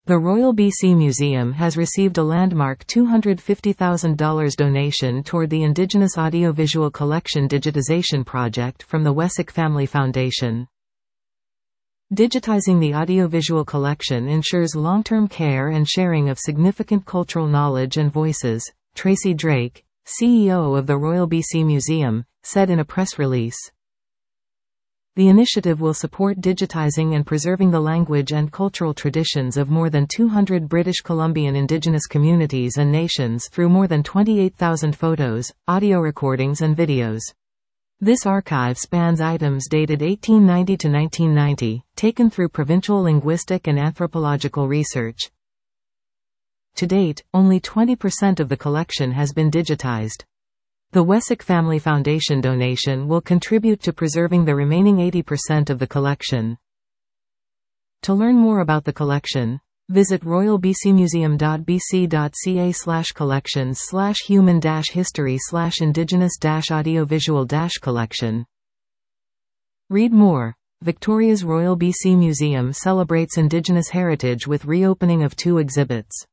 The Royal BC Museum has received a landmark $250,000 donation toward the Indigenous Audiovisual Collection Digitization Project from the Wessex Family Foundation. Digitizing the audiovisual collection ensures long-term care and sharing of significant cultural knowledge and voices, Tracy Drake, CEO of the Royal BC Museum, said in a press release. The initiative will support digitizing and preserving the language and cultural traditions of more than 200 British Columbian Indigenous communities and nations through more than 28,000 photos, audio recordings and videos. This archive spans items dated 1890 to 1990, taken through provincial linguistic and anthropological research. To date, only 20% of the collection has been digitized. The Wessex Family Foundation donation will contribute to preserving the remaining 80% of the collection. To learn more about the collection, visit royalbcmuseum.bc.ca/collections/human-history/indigenous-audiovisual-collection. Read more. Victoria's Royal BC Museum celebrates Indigenous heritage with reopening of 2 exhibits.